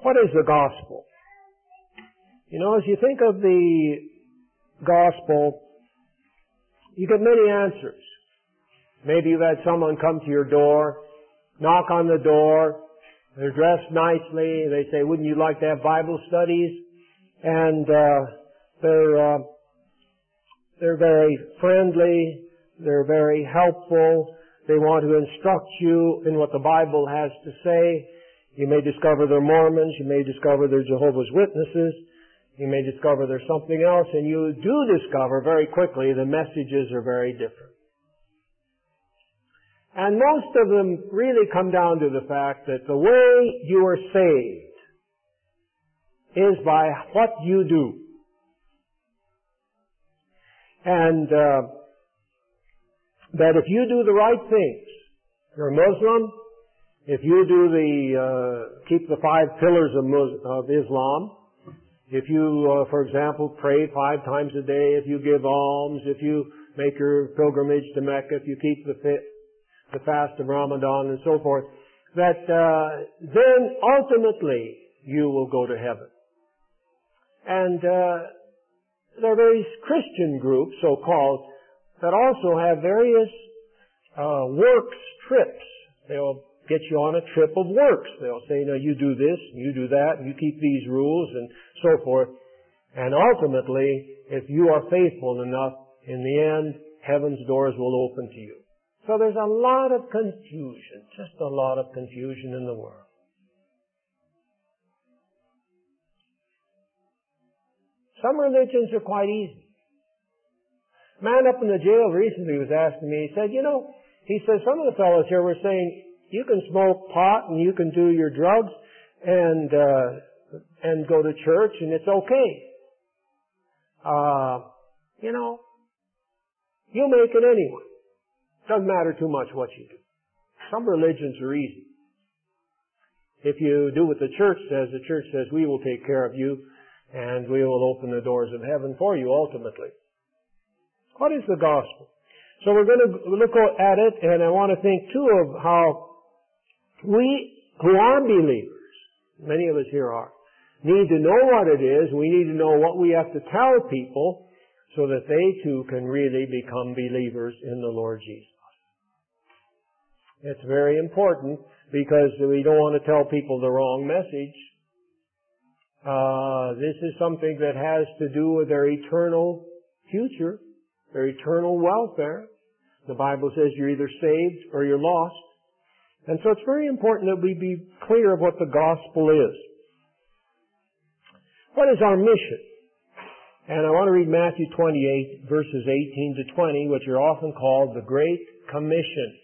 What is the gospel? You know, as you think of the gospel, you get many answers. Maybe you've had someone come to your door, knock on the door, they're dressed nicely, they say, wouldn't you like to have Bible studies? And they're very friendly, they're very helpful, they want to instruct you in what the Bible has to say. You may discover they're Mormons, you may discover they're Jehovah's Witnesses, you may discover there's something else, and you do discover very quickly the messages are very different. And most of them really come down to the fact that the way you are saved is by what you do. And that if you do the right things, you're a Muslim, if you do keep the 5 pillars of Islam, if you, for example, pray 5 times a day, if you give alms, if you make your pilgrimage to Mecca, if you keep the fast of Ramadan and so forth, that then ultimately you will go to heaven. And there are various Christian groups, so-called, that also have various works trips. They'll get you on a trip of works. They'll say, you do this, and you do that, and you keep these rules, and so forth. And ultimately, if you are faithful enough, in the end, heaven's doors will open to you. So there's a lot of confusion, just a lot of confusion in the world. Some religions are quite easy. A man up in the jail recently was asking me, he said, some of the fellows here were saying, you can smoke pot and you can do your drugs and go to church and it's okay. You make it anyway. Doesn't matter too much what you do. Some religions are easy. If you do what the church says we will take care of you and we will open the doors of heaven for you ultimately. What is the gospel? So we're going to look at it, and I want to think too of how we who are believers, many of us here are, need to know what it is. We need to know what we have to tell people so that they too can really become believers in the Lord Jesus. It's very important because we don't want to tell people the wrong message. This is something that has to do with their eternal future, their eternal welfare. The Bible says you're either saved or you're lost. And so it's very important that we be clear of what the gospel is. What is our mission? And I want to read Matthew 28, verses 18 to 20, which are often called the Great Commission.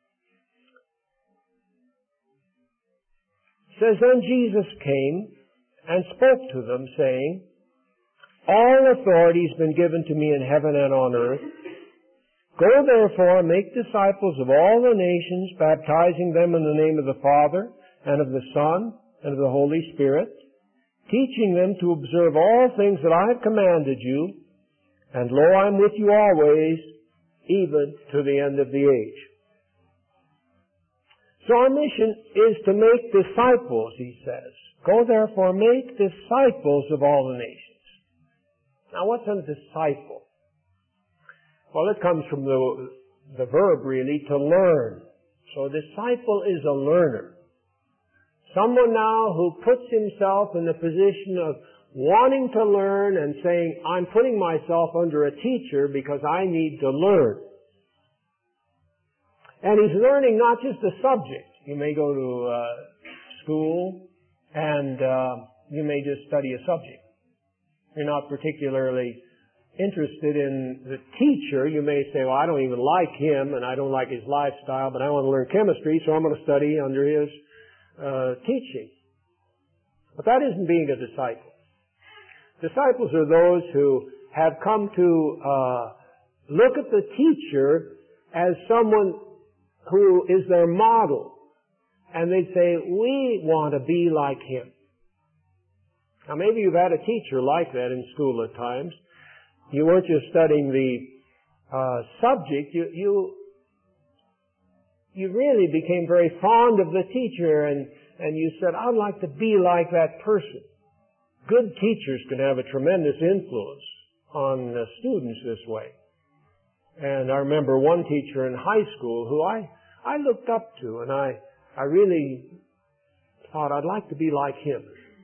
It says, Then Jesus came and spoke to them, saying, All authority has been given to me in heaven and on earth. Go therefore and make disciples of all the nations, baptizing them in the name of the Father, and of the Son, and of the Holy Spirit, teaching them to observe all things that I have commanded you, and lo, I am with you always, even to the end of the age. So our mission is to make disciples, he says. Go therefore, make disciples of all the nations. Now what's a disciple? Well, it comes from the verb, really, to learn. So a disciple is a learner. Someone now who puts himself in the position of wanting to learn and saying, I'm putting myself under a teacher because I need to learn. And he's learning not just a subject. You may go to school and you may just study a subject. You're not particularly interested in the teacher. You may say, well, I don't even like him and I don't like his lifestyle, but I want to learn chemistry, so I'm going to study under his teaching. But that isn't being a disciple. Disciples are those who have come to look at the teacher as someone who is their model. And they say, we want to be like him. Now maybe you've had a teacher like that in school at times. You weren't just studying the subject, you really became very fond of the teacher, and and you said, I'd like to be like that person. Good teachers can have a tremendous influence on students this way. And I remember one teacher in high school who I looked up to, and I really thought I'd like to be like him.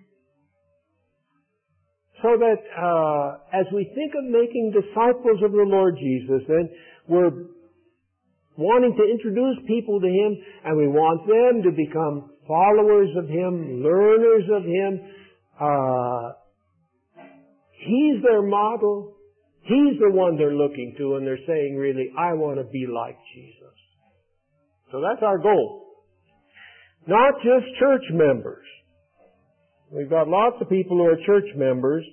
So that as we think of making disciples of the Lord Jesus, then we're wanting to introduce people to Him, and we want them to become followers of Him, learners of Him. He's their model. He's the one they're looking to, and they're saying, really, I want to be like Jesus. So that's our goal. Not just church members. We've got lots of people who are church members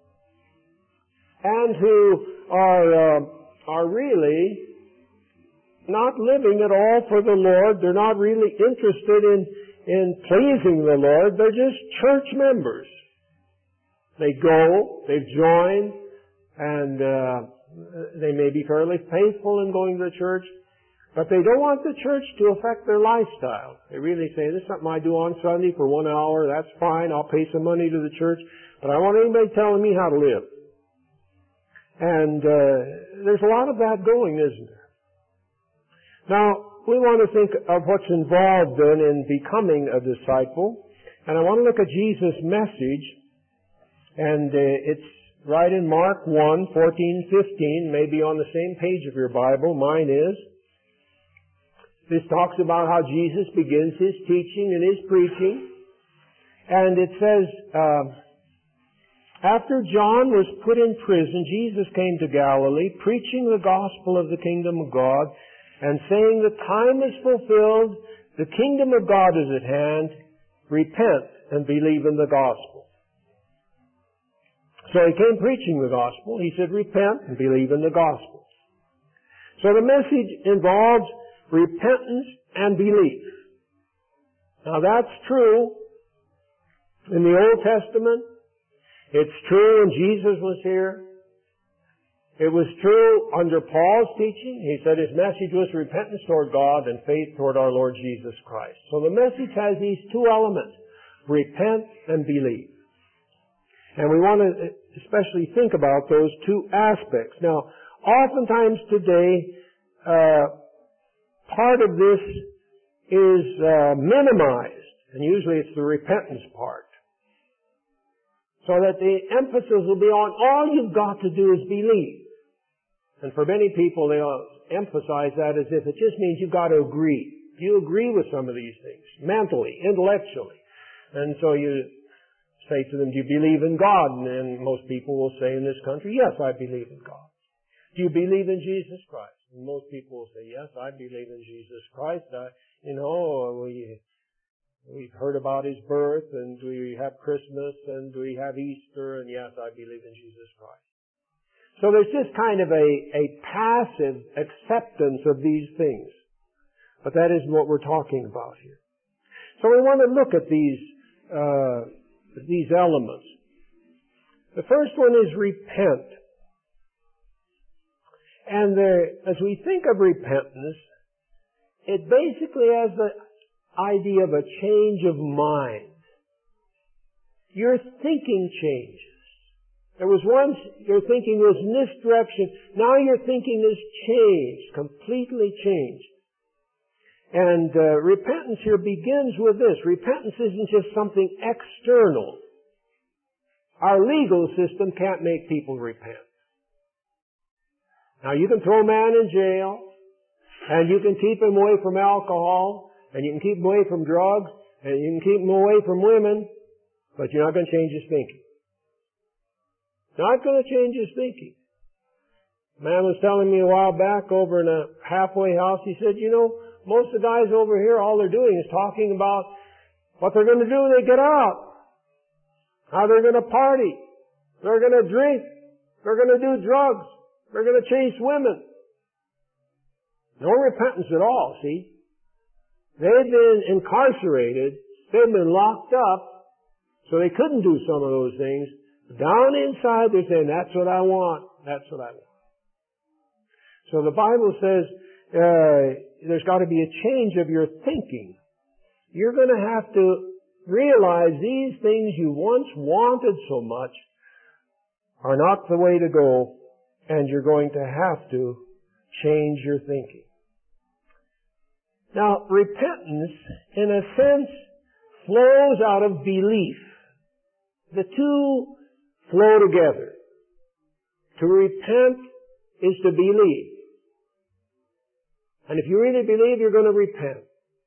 and who are really not living at all for the Lord. They're not really interested in pleasing the Lord. They're just church members. They go, they've joined, and they may be fairly faithful in going to the church, but they don't want the church to affect their lifestyle. They really say, this is something I do on Sunday for 1 hour, that's fine, I'll pay some money to the church, but I don't want anybody telling me how to live. And there's a lot of that going, isn't there? Now, we want to think of what's involved then in becoming a disciple, and I want to look at Jesus' message, and it's right in Mark 1, 14, 15, maybe on the same page of your Bible, mine is. This talks about how Jesus begins His teaching and His preaching. And it says, after John was put in prison, Jesus came to Galilee, preaching the gospel of the kingdom of God, and saying, the time is fulfilled, the kingdom of God is at hand, repent and believe in the gospel. So He came preaching the gospel. He said, repent and believe in the gospel. So the message involves repentance and belief. Now that's true in the Old Testament. It's true when Jesus was here. It was true under Paul's teaching. He said his message was repentance toward God and faith toward our Lord Jesus Christ. So the message has these two elements, repent and believe. And we want to especially think about those two aspects. Now, oftentimes today, part of this is minimized, and usually it's the repentance part. So that the emphasis will be on all you've got to do is believe. And for many people, they'll emphasize that as if it just means you've got to agree. You agree with some of these things, mentally, intellectually. And so you say to them, do you believe in God? And most people will say in this country, yes, I believe in God. Do you believe in Jesus Christ? And most people will say, yes, I believe in Jesus Christ. We've heard about His birth, and we have Christmas, and we have Easter, and yes, I believe in Jesus Christ. So there's just kind of a passive acceptance of these things. But that isn't what we're talking about here. So we want to look at these elements. The first one is repent. And as we think of repentance, it basically has the idea of a change of mind. Your thinking changes. There was once your thinking was in this direction. Now your thinking is changed, completely changed. And repentance here begins with this. Repentance isn't just something external. Our legal system can't make people repent. Now you can throw a man in jail, and you can keep him away from alcohol, and you can keep him away from drugs, and you can keep him away from women, but you're not going to change his thinking. Not going to change his thinking. A man was telling me a while back over in a halfway house, he said, most of the guys over here, all they're doing is talking about what they're going to do when they get out. How they're going to party. They're going to drink. They're going to do drugs. They're going to chase women. No repentance at all, see. They've been incarcerated. They've been locked up, so they couldn't do some of those things. Down inside, they're saying, that's what I want. That's what I want. So the Bible says there's got to be a change of your thinking. you're going to have to realize these things you once wanted so much are not the way to go, and you're going to have to change your thinking. Now, repentance, in a sense, flows out of belief. The two flow together. To repent is to believe. And if you really believe, you're going to repent.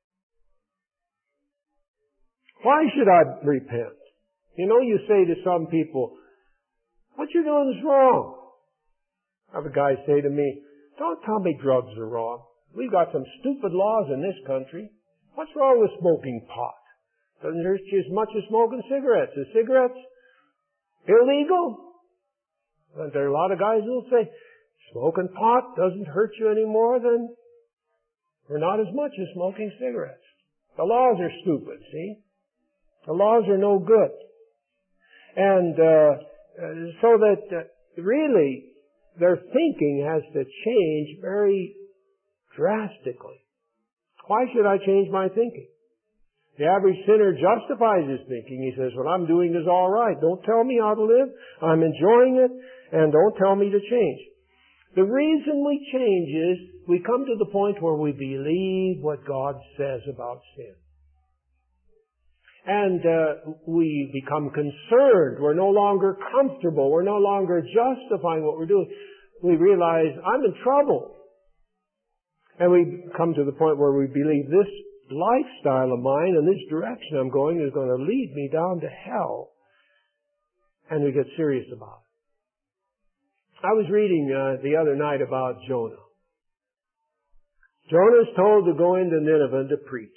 Why should I repent? You know, you say to some people, what you're doing is wrong. I have a guy say to me, don't tell me drugs are wrong. We've got some stupid laws in this country. What's wrong with smoking pot? Doesn't hurt you as much as smoking cigarettes. Is cigarettes illegal? And there are a lot of guys who will say, smoking pot doesn't hurt you any more than, or not as much as smoking cigarettes. The laws are stupid, see? The laws are no good. And so that really their thinking has to change very drastically. Why should I change my thinking? The average sinner justifies his thinking. He says, what I'm doing is all right. Don't tell me how to live. I'm enjoying it, and don't tell me to change. The reason we change is we come to the point where we believe what God says about sin. And we become concerned. We're no longer comfortable. We're no longer justifying what we're doing. We realize, I'm in trouble. And we come to the point where we believe this lifestyle of mine and this direction I'm going is going to lead me down to hell. And we get serious about it. I was reading the other night about Jonah. Jonah's told to go into Nineveh to preach.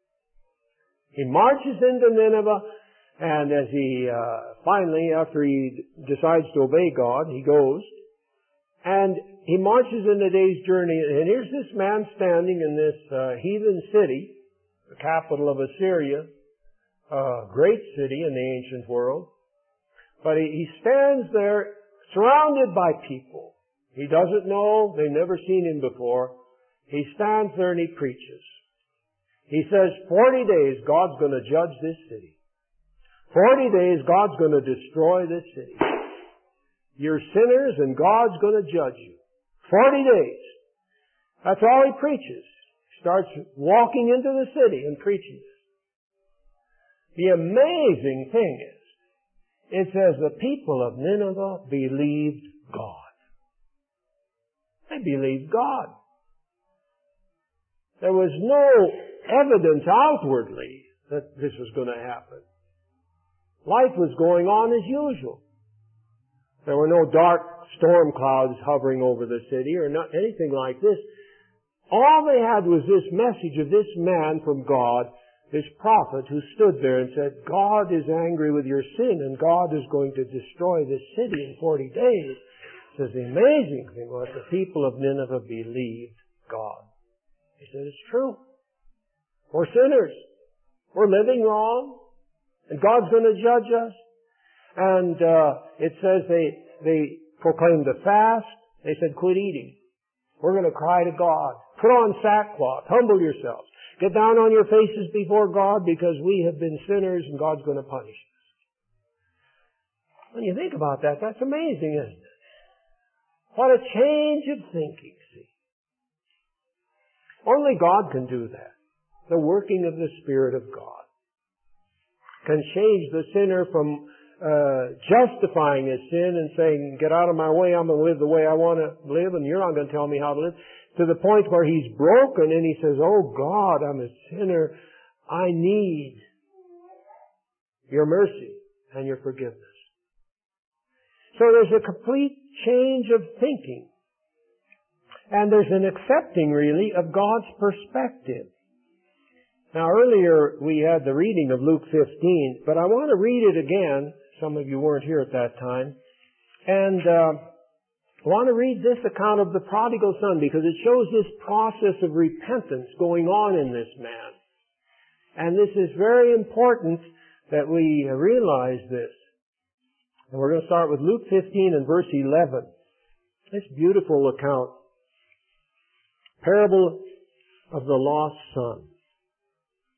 He marches into Nineveh, and as he finally, after he decides to obey God, he goes, and he marches in a day's journey, and here's this man standing in this heathen city, the capital of Assyria, a great city in the ancient world. But he stands there surrounded by people. He doesn't know, they've never seen him before. He stands there and he preaches. He says, 40 days God's going to judge this city. 40 days God's going to destroy this city. You're sinners and God's going to judge you. 40 days. That's all he preaches. He starts walking into the city and preaching. The amazing thing is, it says the people of Nineveh believed God. They believed God. There was no evidence outwardly that this was going to happen. Life was going on as usual. There were no dark storm clouds hovering over the city or not anything like this. All they had was this message of this man from God, this prophet who stood there and said, God is angry with your sin and God is going to destroy this city in 40 days. It says the amazing thing was the people of Nineveh believed God. He said, it's true. We're sinners. We're living wrong. And God's going to judge us. And it says they proclaimed a fast. They said, quit eating. We're going to cry to God. Put on sackcloth. Humble yourselves. Get down on your faces before God because we have been sinners and God's going to punish us. When you think about that, that's amazing, isn't it? What a change of thinking, see. Only God can do that. The working of the Spirit of God can change the sinner from justifying his sin and saying, get out of my way, I'm going to live the way I want to live and you're not going to tell me how to live, to the point where he's broken and he says, oh God, I'm a sinner. I need your mercy and your forgiveness. So there's a complete change of thinking. And there's an accepting, really, of God's perspective. Now, earlier we had the reading of Luke 15, but I want to read it again. Some of you weren't here at that time. And I want to read this account of the prodigal son because it shows this process of repentance going on in this man. And this is very important that we realize this. And we're going to start with Luke 15 and verse 11. This beautiful account. Parable of the lost son.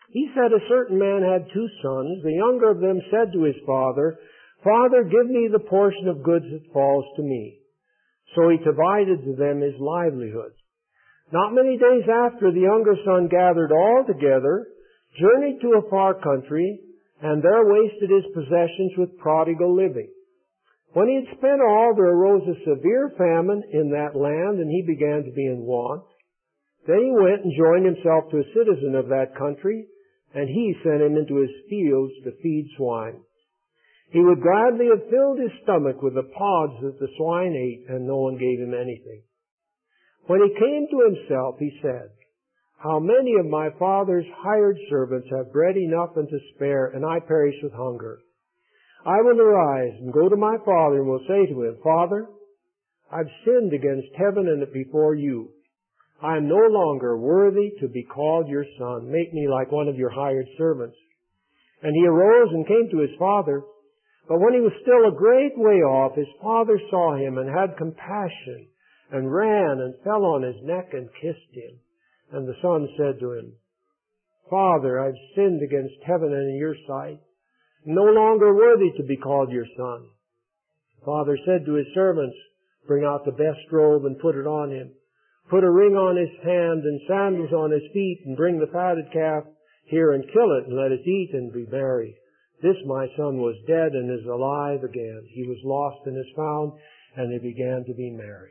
He said a certain man had 2 sons. The younger of them said to his father, Father, give me the portion of goods that falls to me. So he divided to them his livelihood. Not many days after, the younger son gathered all together, journeyed to a far country, and there wasted his possessions with prodigal living. When he had spent all, there arose a severe famine in that land, and he began to be in want. Then he went and joined himself to a citizen of that country, and he sent him into his fields to feed swine. He would gladly have filled his stomach with the pods that the swine ate, and no one gave him anything. When he came to himself, he said, How many of my father's hired servants have bread enough and to spare, and I perish with hunger? I will arise and go to my father, and will say to him, Father, I've sinned against heaven and before you. I am no longer worthy to be called your son. Make me like one of your hired servants. And he arose and came to his father. But when he was still a great way off, his father saw him and had compassion, and ran and fell on his neck and kissed him. And the son said to him, Father, I've sinned against heaven and in your sight, no longer worthy to be called your son. The father said to his servants, Bring out the best robe and put it on him. Put a ring on his hand and sandals on his feet, and bring the fatted calf here and kill it, and let us eat and be merry. This my son was dead and is alive again. He was lost and is found, and they began to be merry.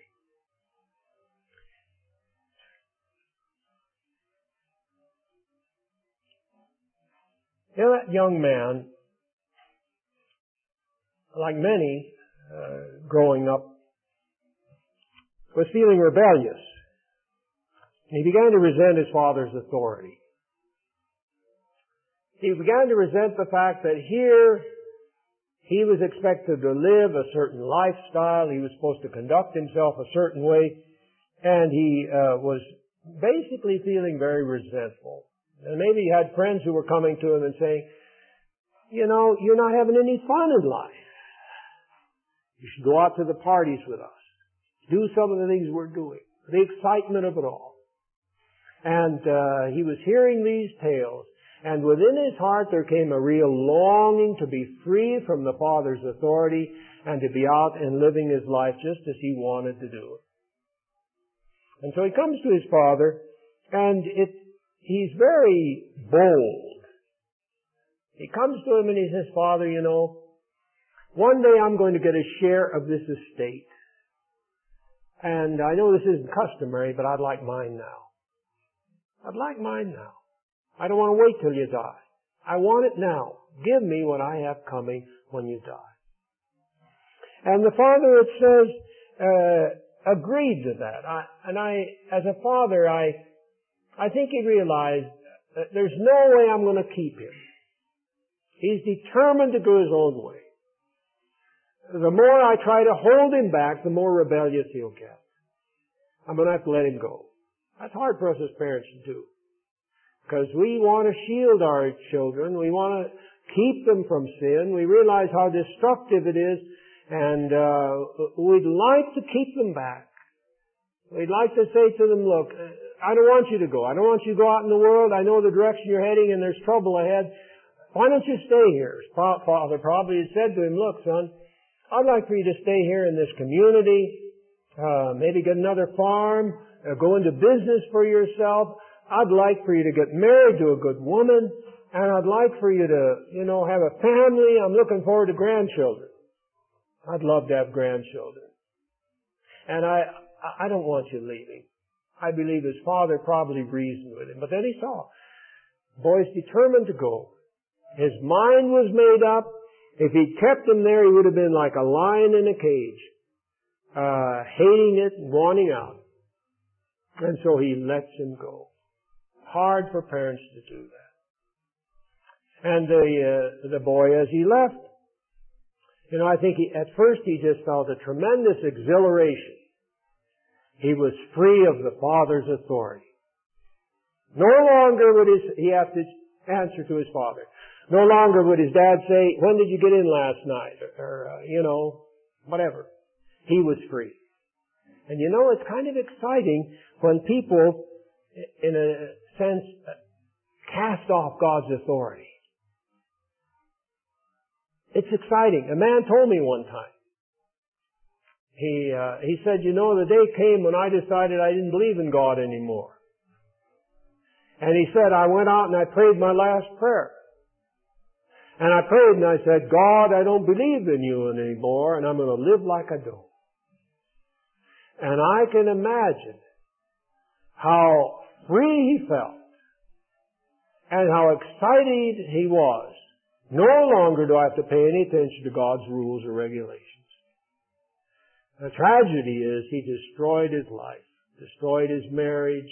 You know, that young man, like many growing up, was feeling rebellious. He began to resent his father's authority. He began to resent the fact that here he was expected to live a certain lifestyle. He was supposed to conduct himself a certain way. And he was basically feeling very resentful. And maybe he had friends who were coming to him and saying, you know, you're not having any fun in life. You should go out to the parties with us. Do some of the things we're doing. The excitement of it all. And he was hearing these tales. And within his heart there came a real longing to be free from the father's authority and to be out and living his life just as he wanted to do it. And so he comes to his father, and he's very bold. He comes to him and he says, Father, you know, one day I'm going to get a share of this estate. And I know this isn't customary, but I'd like mine now. I'd like mine now. I don't want to wait till you die. I want it now. Give me what I have coming when you die. And the father, it says, agreed to that. As a father, I think he realized that there's no way I'm going to keep him. He's determined to go his own way. The more I try to hold him back, the more rebellious he'll get. I'm going to have to let him go. That's hard for us as parents to do. Because we want to shield our children. We want to keep them from sin. We realize how destructive it is. And we'd like to keep them back. We'd like to say to them, look, I don't want you to go. I don't want you to go out in the world. I know the direction you're heading and there's trouble ahead. Why don't you stay here? His father probably had said to him, look, son, I'd like for you to stay here in this community, maybe get another farm, go into business for yourself. I'd like for you to get married to a good woman, and I'd like for you to, have a family. I'm looking forward to grandchildren. I'd love to have grandchildren. And I don't want you leaving. I believe his father probably reasoned with him. But then he saw, boy's determined to go. His mind was made up. If he'd kept him there, he would have been like a lion in a cage, hating it and wanting out. And so he lets him go. Hard for parents to do that. And the boy, as he left, I think at first he just felt a tremendous exhilaration. He was free of the father's authority. No longer would he have to answer to his father. No longer would his dad say, when did you get in last night? Or whatever. He was free. And it's kind of exciting when people, in a sense, cast off God's authority. It's exciting. A man told me one time. He said, you know, the day came when I decided I didn't believe in God anymore. And he said, I went out and I prayed my last prayer. And I prayed and I said, God, I don't believe in you anymore, and I'm going to live like I don't. And I can imagine how free he felt and how excited he was. No longer do I have to pay any attention to God's rules or regulations. The tragedy is he destroyed his life, destroyed his marriage,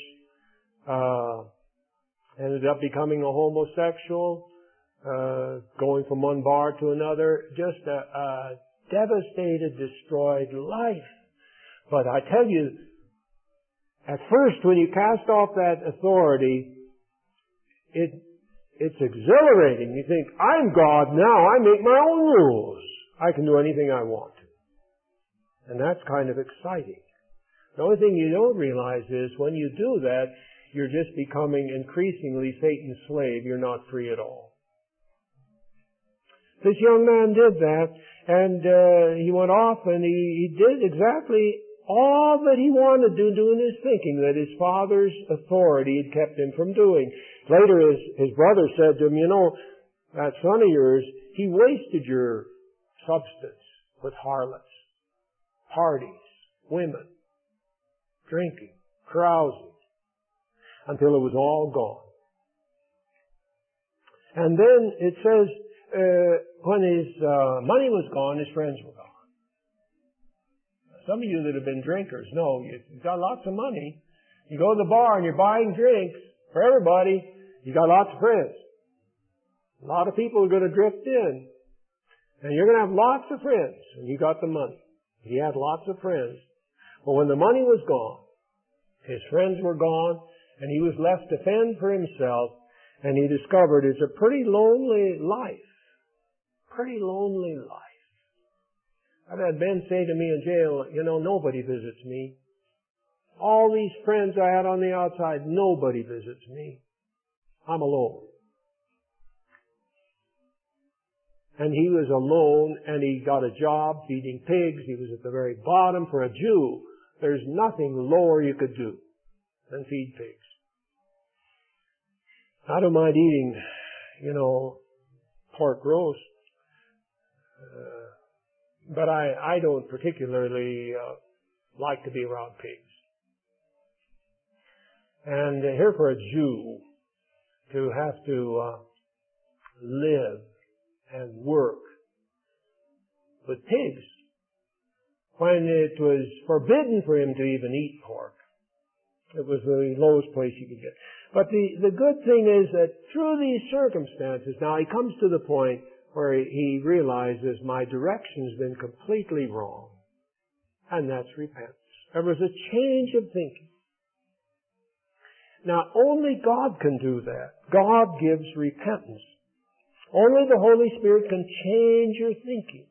ended up becoming a homosexual, going from one bar to another, just a devastated, destroyed life. But I tell you, at first when you cast off that authority, it's exhilarating. You think, I'm God now, I make my own rules. I can do anything I want to. And that's kind of exciting. The only thing you don't realize is when you do that, you're just becoming increasingly Satan's slave. You're not free at all. This young man did that, and he went off and he did exactly all that he wanted to do in his thinking that his father's authority had kept him from doing. Later his brother said to him, you know, that son of yours, he wasted your substance with harlots, parties, women, drinking, carousing, until it was all gone. And then it says, when his money was gone, his friends were gone. Some of you that have been drinkers know you've got lots of money. You go to the bar and you're buying drinks for everybody. You got lots of friends. A lot of people are going to drift in. And you're going to have lots of friends. And you got the money. He had lots of friends. But when the money was gone, his friends were gone, and he was left to fend for himself, and he discovered it's a pretty lonely life. Pretty lonely life. I've had Ben say to me in jail, you know, nobody visits me. All these friends I had on the outside, nobody visits me. I'm alone. And he was alone, and he got a job feeding pigs. He was at the very bottom. For a Jew, there's nothing lower you could do than feed pigs. I don't mind eating, you know, pork roast. But I don't particularly like to be around pigs. And here for a Jew to have to live and work with pigs when it was forbidden for him to even eat pork. It was the lowest place you could get. But the good thing is that through these circumstances, now he comes to the point where he realizes my direction's been completely wrong. And that's repentance. There was a change of thinking. Now, only God can do that. God gives repentance. Only the Holy Spirit can change your thinking.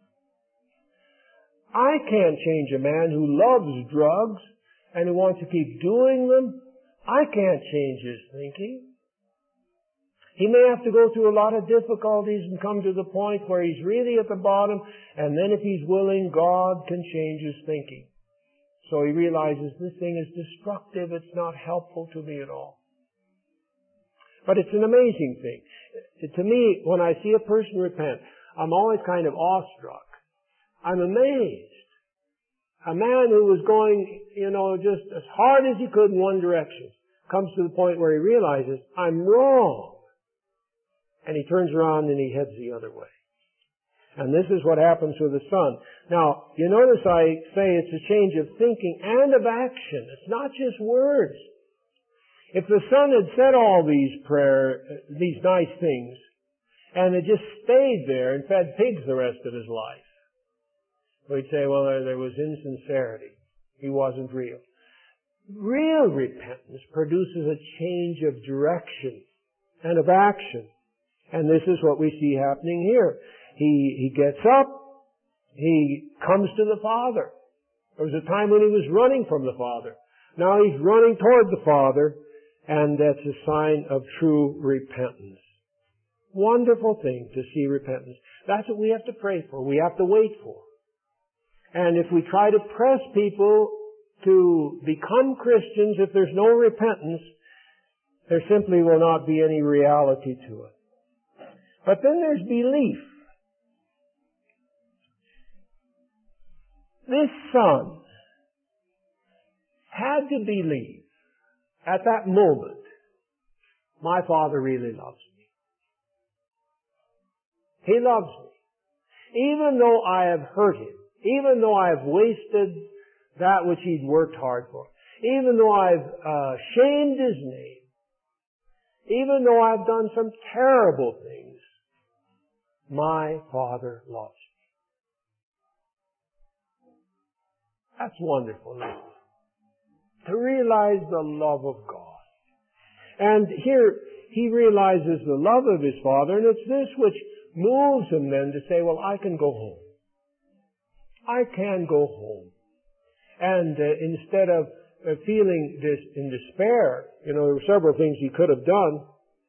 I can't change a man who loves drugs and who wants to keep doing them. I can't change his thinking. He may have to go through a lot of difficulties and come to the point where he's really at the bottom, and then if he's willing, God can change his thinking. So he realizes this thing is destructive, it's not helpful to me at all. But it's an amazing thing. To me, when I see a person repent, I'm always kind of awestruck. I'm amazed. A man who was going, you know, just as hard as he could in one direction, comes to the point where he realizes, I'm wrong. And he turns around and he heads the other way. And this is what happens with the Son. Now, you notice I say it's a change of thinking and of action. It's not just words. If the Son had said all these nice things, and had just stayed there and fed pigs the rest of his life, we'd say, well, there was insincerity. He wasn't real. Real repentance produces a change of direction and of action. And this is what we see happening here. He gets up. He comes to the Father. There was a time when he was running from the Father. Now he's running toward the Father. And that's a sign of true repentance. Wonderful thing to see repentance. That's what we have to pray for. We have to wait for. And if we try to press people to become Christians, if there's no repentance, there simply will not be any reality to it. But then there's belief. This son had to believe at that moment, my father really loves me. He loves me. Even though I have hurt him, even though I have wasted that which he'd worked hard for, even though I've shamed his name, even though I've done some terrible things, my Father loves me. That's wonderful, isn't it? To realize the love of God. And here he realizes the love of his Father, and it's this which moves him then to say, well, I can go home. I can go home. And instead of feeling this in despair, there were several things he could have done.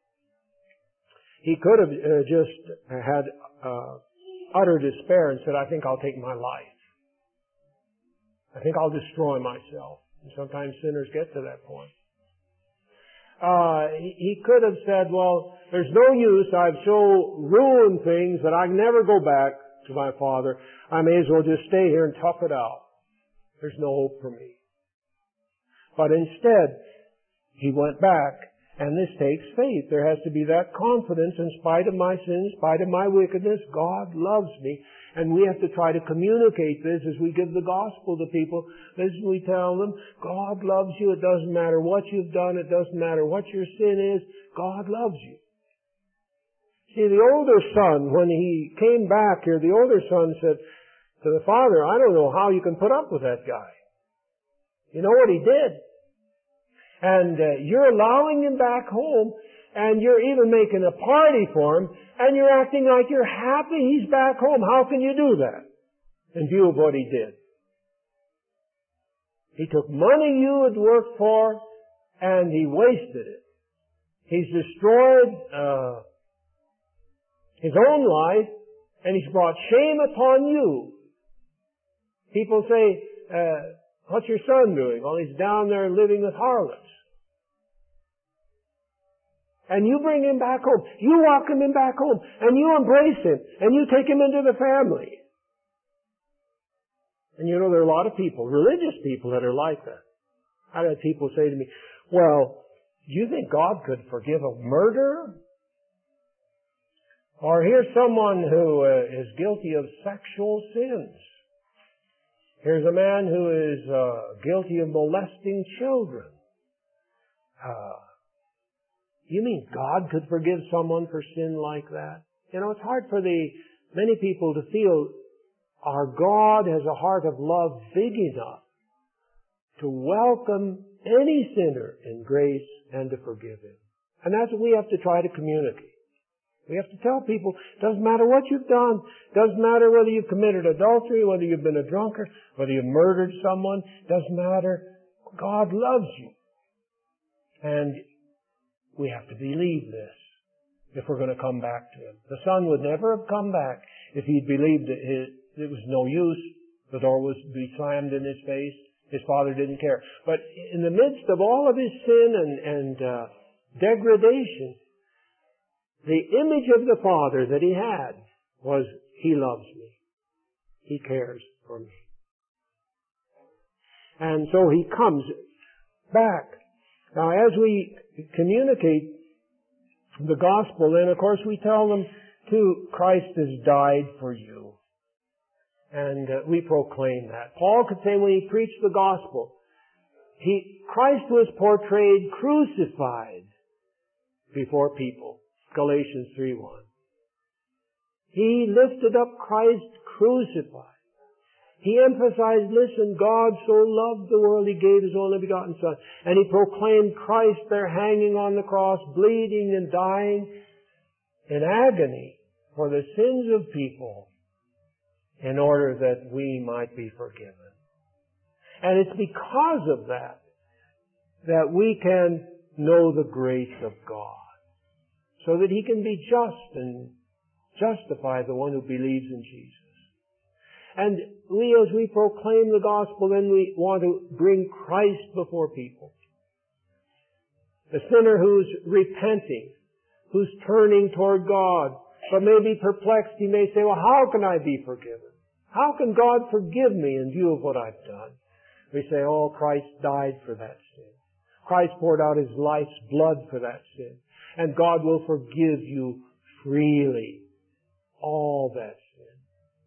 He could have just had utter despair and said, I think I'll take my life. I think I'll destroy myself. And sometimes sinners get to that point. He could have said, well, there's no use. I've so ruined things that I can never go back to my Father. I may as well just stay here and tough it out. There's no hope for me. But instead, he went back, and this takes faith. There has to be that confidence in spite of my sins, in spite of my wickedness, God loves me. And we have to try to communicate this as we give the gospel to people. As we tell them, God loves you. It doesn't matter what you've done. It doesn't matter what your sin is. God loves you. See, the older son, when he came back here, the older son said to the father, I don't know how you can put up with that guy. You know what he did? And you're allowing him back home, and you're even making a party for him, and you're acting like you're happy he's back home. How can you do that? In view of what he did. He took money you had worked for, and he wasted it. He's destroyed his own life, and he's brought shame upon you. People say, what's your son doing? Well, he's down there living with harlots. And you bring him back home. You welcome him back home. And you embrace him. And you take him into the family. And there are a lot of people, religious people, that are like that. I've had people say to me, well, do you think God could forgive a murderer? Or here's someone who is guilty of sexual sins. Here's a man who is guilty of molesting children. You mean God could forgive someone for sin like that? It's hard for many people to feel our God has a heart of love big enough to welcome any sinner in grace and to forgive him. And that's what we have to try to communicate. We have to tell people, doesn't matter what you've done, doesn't matter whether you've committed adultery, whether you've been a drunkard, whether you've murdered someone, doesn't matter. God loves you. And we have to believe this if we're going to come back to him. The son would never have come back if he'd believed that it was no use. The door was be slammed in his face. His father didn't care. But in the midst of all of his sin and degradation, the image of the Father that he had was, he loves me. He cares for me. And so he comes back. Now, as we communicate the gospel, then, of course, we tell them, too, Christ has died for you. And we proclaim that. Paul could say when he preached the gospel, Christ was portrayed crucified before people. Galatians 3:1. He lifted up Christ crucified. He emphasized, listen, God so loved the world, He gave His only begotten Son. And He proclaimed Christ there hanging on the cross, bleeding and dying in agony for the sins of people in order that we might be forgiven. And it's because of that that we can know the grace of God, so that he can be just and justify the one who believes in Jesus. And we, as we proclaim the gospel, then we want to bring Christ before people. The sinner who's repenting, who's turning toward God, but may be perplexed, he may say, well, how can I be forgiven? How can God forgive me in view of what I've done? We say, oh, Christ died for that sin. Christ poured out His life's blood for that sin. And God will forgive you freely all that sin.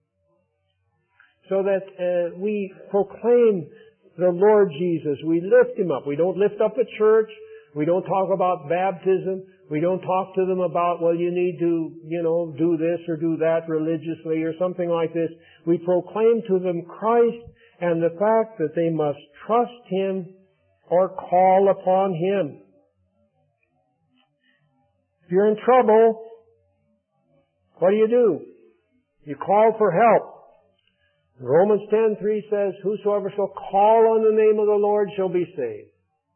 So that we proclaim the Lord Jesus. We lift Him up. We don't lift up a church. We don't talk about baptism. We don't talk to them about, well, you need to, do this or do that religiously or something like this. We proclaim to them Christ and the fact that they must trust Him or call upon Him. If you're in trouble, what do? You call for help. Romans 10:3 says, whosoever shall call on the name of the Lord shall be saved.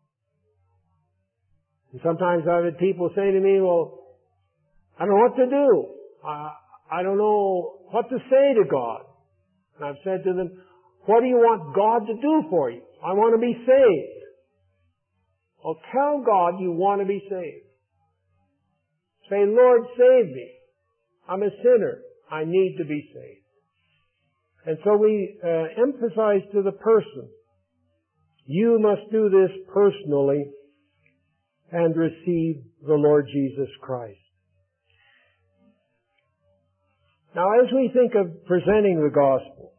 And sometimes I've had people say to me, well, I don't know what to do. I don't know what to say to God. And I've said to them, what do you want God to do for you? I want to be saved. Well, tell God you want to be saved. Say, Lord, save me. I'm a sinner. I need to be saved. And so we emphasize to the person, you must do this personally and receive the Lord Jesus Christ. Now, as we think of presenting the gospel,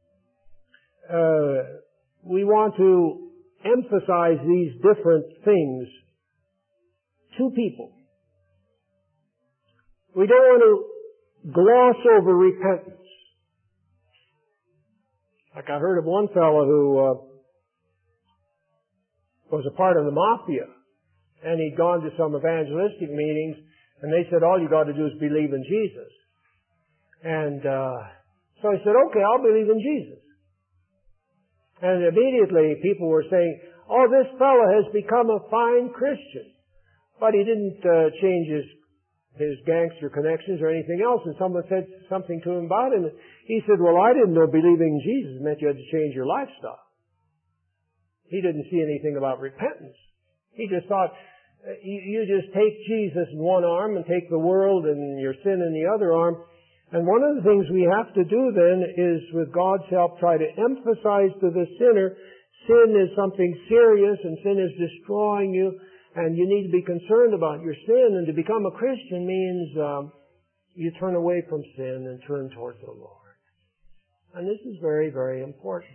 we want to emphasize these different things to people. We don't want to gloss over repentance. Like I heard of one fellow who was a part of the mafia, and he'd gone to some evangelistic meetings, and they said, all you got to do is believe in Jesus. And so he said, okay, I'll believe in Jesus. And immediately people were saying, oh, this fellow has become a fine Christian. But he didn't change his gangster connections or anything else. And someone said something to him about him. He said, well, I didn't know believing in Jesus meant you had to change your lifestyle. He didn't see anything about repentance. He just thought, you just take Jesus in one arm and take the world and your sin in the other arm. And one of the things we have to do then is, with God's help, try to emphasize to the sinner, sin is something serious and sin is destroying you, and you need to be concerned about your sin. And to become a Christian means you turn away from sin and turn towards the Lord. And this is very, very important.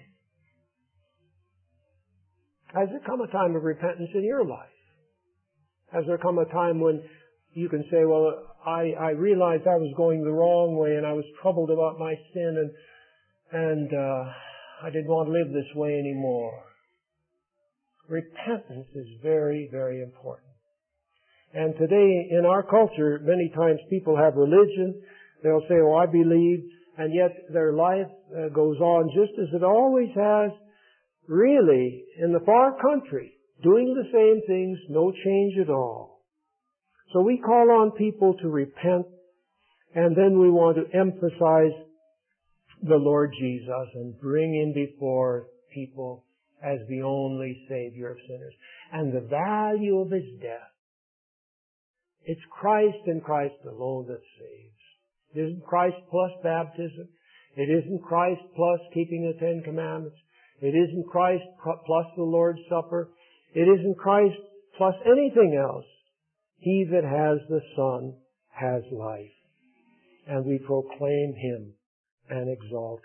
Has there come a time of repentance in your life? Has there come a time when you can say, well, I realized I was going the wrong way and I was troubled about my sin and I didn't want to live this way anymore? Repentance is very, very important. And today in our culture, many times people have religion. They'll say, oh, I believe, and yet their life goes on just as it always has, really, in the far country, doing the same things, no change at all. So we call on people to repent, and then we want to emphasize the Lord Jesus and bring Him before people as the only Savior of sinners. And the value of His death. It's Christ and Christ alone that saves. It isn't Christ plus baptism. It isn't Christ plus keeping the Ten Commandments. It isn't Christ plus the Lord's Supper. It isn't Christ plus anything else. He that has the Son has life. And we proclaim Him and exalt